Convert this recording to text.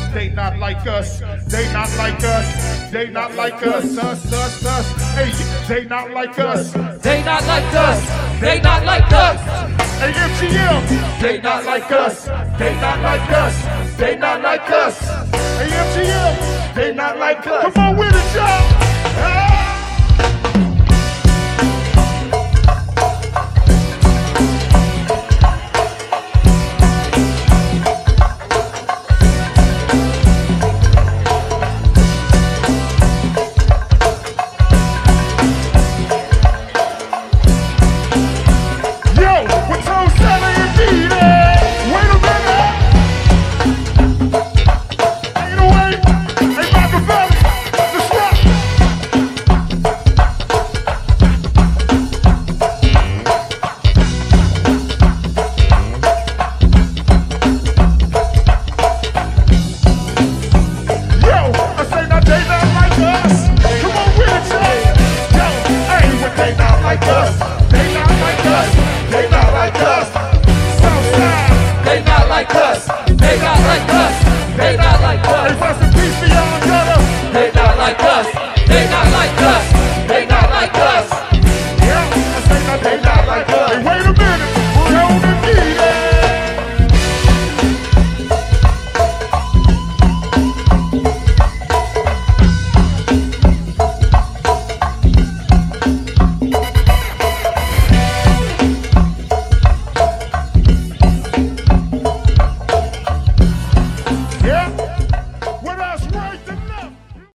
They not like us. They not like us. They not like us. Us. Hey, they not like us. They not like us. They not like us. Hey, MGM. They not like us. They not like us. They not like us. Hey, MGM. They not like us. Come on with it, y'all.